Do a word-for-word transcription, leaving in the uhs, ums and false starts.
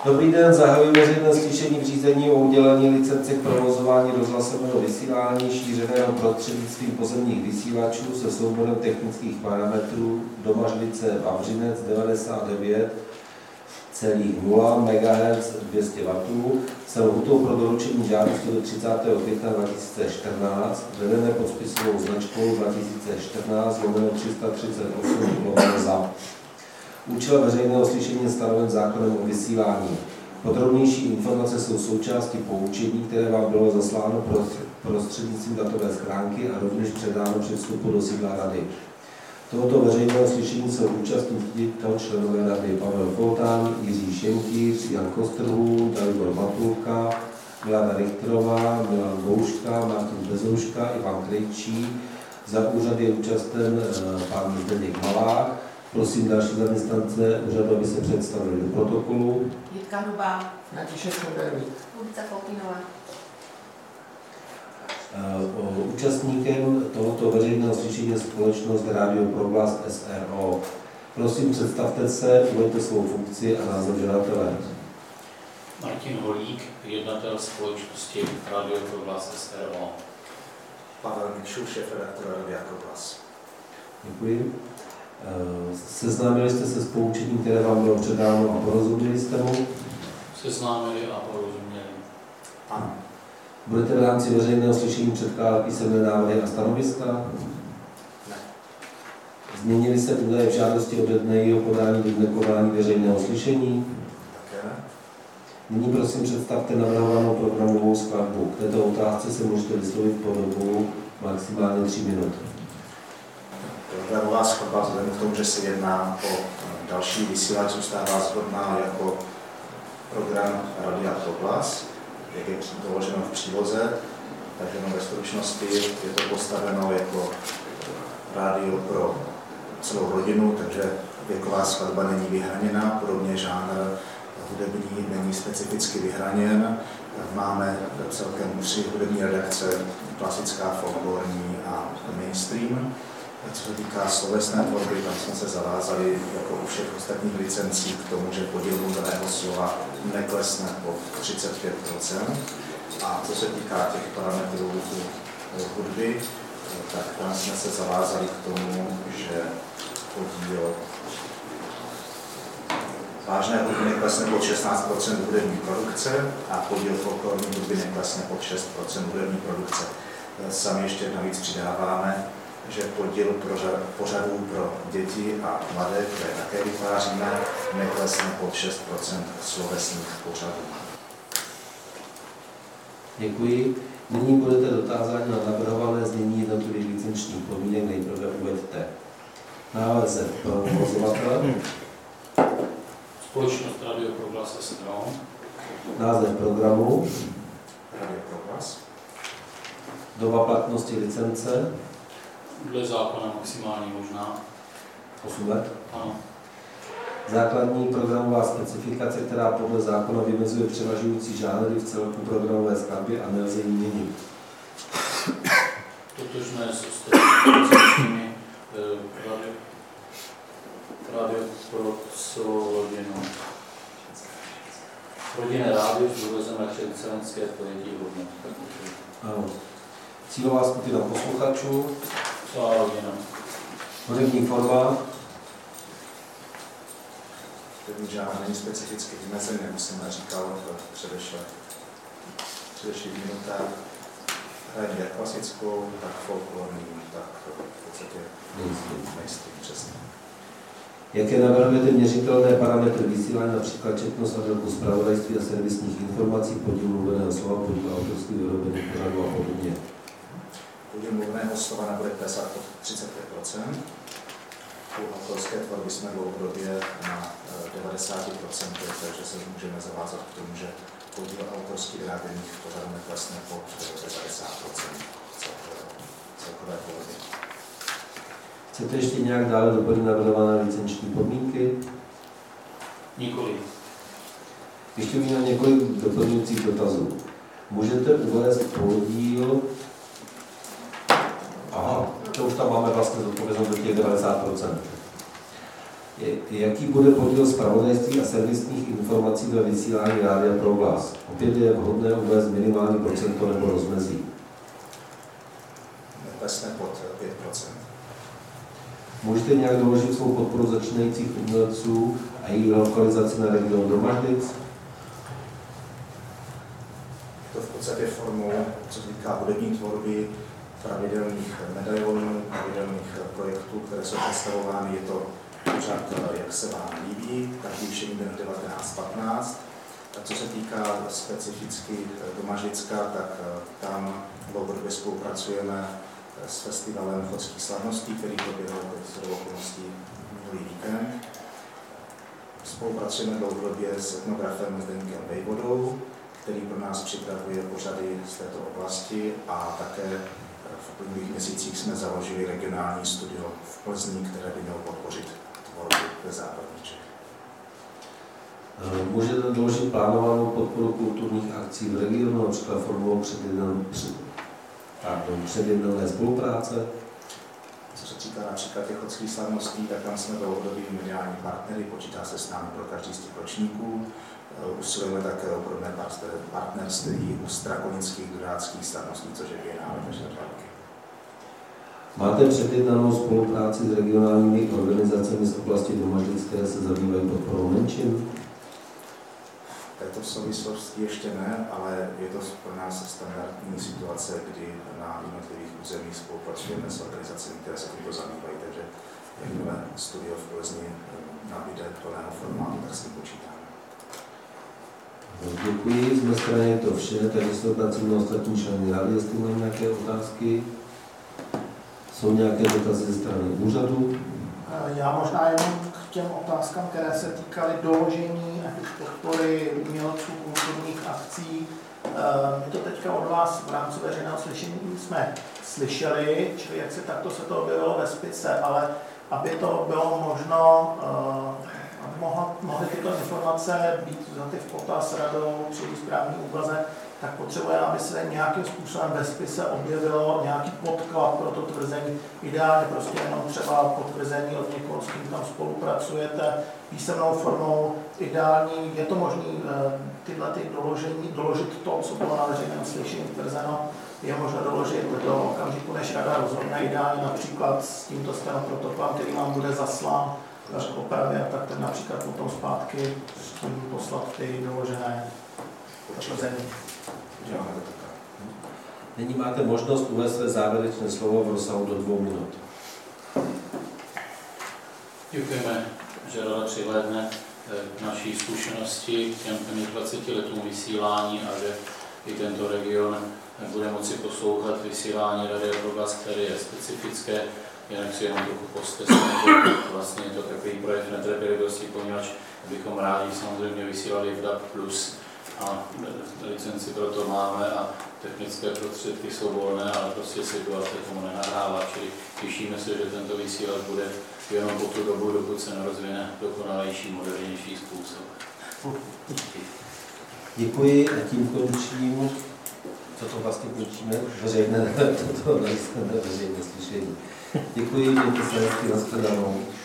Dobrý den, zahajuji veřejné slyšení v řízení o udělení licence k provozování rozhlasového vysílání šířeného prostřednictvím pozemních vysílačů se souborem technických parametrů Domažlice Vavřinec devadesát devět celá nula megahertz dvě stě wattů se lhůtou pro doručení žádosti do třicátého května dva tisíce čtrnáct, vedené pod spisovou značkou dva tisíce čtrnáct lomeno tři sta třicet osm lomeno Z A P. Účel veřejného slyšení je stanoven zákonem o vysílání. Podrobnější informace jsou součástí poučení, které vám bylo zasláno prostřednictvím datové schránky a rovněž předáno při vstupu do sídla rady. Tohoto veřejného slyšení se účastní tito členové rady: Pavel Foltán, Jiří Šenkýř, Jan Kostrhů, Dalibor Matulka, Milada Richterová, Milan Bouška, Martin Bezouška, Ivan Krejčí. Za úřad je účasten pan Zdeněk Malák. Prosím další zaměstnance úřadu, aby se představili do protokolu. Jitka Hrubá. Natíše Šubervík. Lubica Foltinová. Účastníkem tohoto veřejného slyšení je společnost Rádio Proglas S R O. Prosím, představte se, uveďte svou funkci a název žadatele. Martin Holík, jednatel společnosti Rádio Proglas S R O. Pavel Mikšů, šéfredaktor Rádia Proglas. Děkuji. Seznámili jste se s poučením, které vám bylo předáno a porozuměli jste mu? Seznámili a porozuměli. Ano. Budete v rámci veřejného slyšení předkládat písemné návrhy a stanoviska? Ne. Změnili se údaje v žádosti ode dne jejího podání do dne konání veřejného slyšení? Také ne. Nyní prosím představte navrhovanou programovou skladbu. K této otázce se můžete vyslovit po dobu maximálně tři minut. Programová skladba vzhledem k tomu, že se jedná o další vysílač, zůstává shodná jako program Rádia Proglas, jak je doloženo v příloze, takže no ve stručnosti je to postaveno jako rádio pro celou rodinu, takže věková skladba není vyhraněna, podobně žánr hudební není specificky vyhraněn. Máme celkem tři hudební redakce, klasická, folklorní a mainstream. Co se týká slovesné tvorby, tam jsme se zavázali jako u všech ostatních licencí k tomu, že podíl mluveného slova neklesne pod třicet pět procent. A co se týká těch parametrů hudby, tak tam jsme se zavázali k tomu, že podíl vážné hudby neklesne pod šestnáct procent hudební produkce a podíl folklorní hudby neklesne pod šest procent hudební produkce. Sami ještě navíc přidáváme, že podíl pořadů pro děti a mladé, které také vytváříme, neklesne pod šest procent slovesních pořadů. Děkuji. Nyní budete dotázáni na navrhované znění jednotlivých licenčních podmínek, nejprve uveďte název provozovatele, Společnost Rádio Proglas S R O, název programu, Radio Proglas, doba platnosti licence, dle zákona maximálně možná. osm let. Ano. Základní programová specifikace, která podle zákona vymezuje převažující žánry v celku programové skladby a nelze ji měnit. Totožné s ostatními radio, radio pro celou rodinu. Rodinné rádio s důrazem na excelenské pojetí hodnot. Ano. Cílová skupina posluchačů, Celá rodina. hudební forma, který žánr není specificky vymezený, jak jsem říkal v předešlých minutách. Hrajeme jak klasickou, tak folklorní, tak v podstatě mainstream přesně. jaké navrhujete měřitelné parametry vysílání, například četnost a délku zpravodajství a servisních informací, podíl mluveného slova, podíl autorských vyrobených pořadů a podobně. Podíl mluveného slova nebude klesat pod třicet pět procent. U autorské tvorby jsme dlouhodobě na devadesát procent, takže se můžeme zavázat k tomu, že podíl autorských vyráběných pořadů neklesne pod devadesát procent celkové tvorby. Chcete ještě nějak dále doplnit navrhované licenční podmínky? Nikoli. Ještě bych na několik doplňujících dotazů. Můžete uvést podíl... Aha, to už tam máme vlastně zodpovězeno do těch devadesát procent. Jaký bude podíl zpravodajství a servisních informací ve vysílání Rádia Proglas? Opět je vhodné uvést minimální procento nebo rozmezí. Klesne pod pět procent. Můžete nějak doložit svou podporu začínajících umělců a její lokalizaci na region Domažlic? To v podstatě formou, co se týká hudební tvorby, pravidelných medailonů, pravidelných projektů, které jsou představovány. Je to pořád, jak se vám líbí, každý všední den devatenáct patnáct. Co se týká specificky Domažlicka, tak tam dlouhodobě spolupracujeme s festivalem chodských slavností, který proběhl z okolností minulý víkend. Spolupracujeme dlouhodobě s etnografem Zdeňkem Vejvodou, který pro nás připravuje pořady z této oblasti, a také v uplynulých měsících jsme založili regionální studio v Plzni, které by mělo podpořit tvorbu ve západních Čech. Můžete doložit plánovanou podporu kulturních akcí v regionu, například formou předjednané spolupráce? Co se týká například těch chodských slavností, tak tam jsme dlouhodobými mediální partnery, počítá se s námi pro každý z těch ročníků. Usilujeme také o podobné partnerství u strakonických dudáckých slavností, což je bienále každé dva roky. Máte předjednanou spolupráci s regionálními organizacemi z oblasti Domažlic, které se zabývají podporou menšin? V této souvislosti ještě ne, ale je to pro nás standardní situace, kdy na jednotlivých územích spolupracujeme s organizacemi, které se tímto zabývají, takže jakmile studio v Plzni nabíde plného formátu, tak s tím počítáme. Děkuji, z mé strany je to vše, takže se obracím na ostatní členy rádia, jestli mají nějaké otázky. Jsou nějaké dotazy ze strany úřadu? Já možná jenom k těm otázkám, které se týkaly doložení podpory umělců, kulturních akcí. My to teďka od vás v rámci veřejného slyšení jsme slyšeli, čili jak se takto se to objevilo ve spise, ale aby to bylo možno, aby mohly tyto informace být vzaty v potaz radou při správní úvaze, tak potřebujeme, aby se nějakým způsobem ve spise objevilo nějaký podklad pro to tvrzení. Ideálně prostě jenom třeba potvrzení od někoho, s kým tam spolupracujete, písemnou formou. Ideální, je to možné tyhle ty doložení, doložit to, co bylo na veřejném slyšení tvrzeno, je možno doložit do okamžiku, než rada rozhodne, ideálně například s tímto stenoprotokolem, který vám bude zaslán k opravě, tak ten například potom zpátky s tím poslat ty doložené potvrzení. Nyní máte možnost uvést své závěrečné slovo v rozsahu do dvou minut. Děkujeme, že rada přihlédne k naší zkušenosti, k těm dvaceti letům vysílání a že i tento region bude moci poslouchat vysílání Rádia Proglas, které je specifické. Jinak si jenom trochu postesně, že vlastně je to takový projev netrpělivosti, poněvadž bychom rádi samozřejmě vysílali v D A B plus, a licenci pro to máme a technické prostředky jsou volné, ale prostě situace tomu nenahrává, čili těšíme se, že tento vysílač bude jenom po tu dobu, dokud se nerozvine dokonalejší, modernější způsob. Děkuji a tím končím, co to vlastně končíme, veřejné, toto veřejné slyšení. Děkuji, mějte se hezky, nashledanou.